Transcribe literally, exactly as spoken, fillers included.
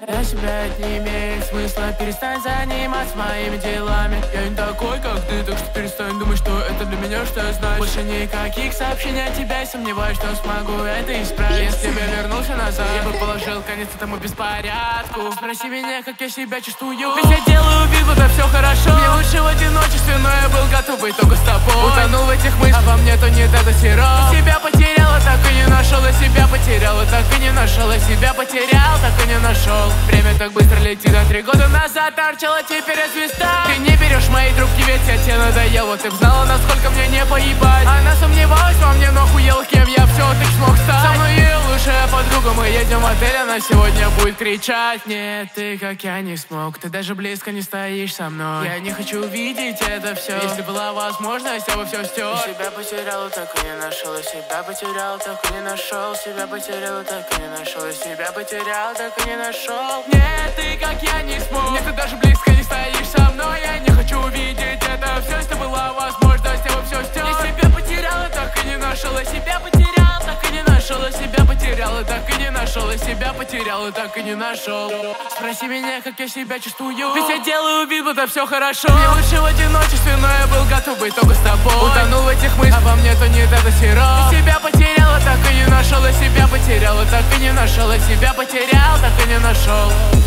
для себя это не имеет смысла. Перестань заниматься моими делами. Я не такой, как ты, так что перестань думать, что это для меня что значит. Больше никаких сообщений от тебя, сомневаюсь, что смогу это исправить. Если бы я вернулся назад, я бы положил конец этому беспорядку. Спроси меня, как я себя чувствую. Ведь я делаю вид, будто все хорошо. Мне лучше в одиночестве, но я был готов быть только с тобой. Утонул в этих мыслях, а во мне то нет, это сироп. Себя потеряла, так и не нашел, я себя потеряла, так и не нашел, я себя потерял, так и не нашел. Время так быстро летит, а три года назад торчала, теперь я звезда. Ты не берешь мои трубки, ведь я тебе надоел. Вот ты б знала, насколько мне не поебать. Она сомневалась во мне, но хуела, кем я все-таки смог стать. Со мной ее лучшая подруга, мы едем в отель, она сегодня будет кричать. Нет, ты как я не смог, ты даже близко не стоишь со мной. Я не хочу видеть это все. Если была возможность, я бы все стер. Себя потерял, так и не нашел. Себя потерял, так и не нашел. Себя потерял, так и не нашел. Себя потерял, так и не нашел. Нет, ты как я не смог. Нет, ты даже близко не стоишь со мной. Я не хочу увидеть это все. Если была возможность, я бы все стер. Я себя потерял, так и не нашел. Я себя потерял, так и не нашел. Я себя потерял, так и не нашел. Я себя потерял, так и не нашел. Спроси меня, как я себя чувствую. Ведь я делаю вид, будто все хорошо. Мне лучше в одиночестве, но я был готов быть только с тобой. Утонул в этих мыслях, а во мне то нет, это сироп. Ты себя потеряла, так и не нашел. Я себя потеряла, так и не нашел. Я себя потерял, так и не нашел.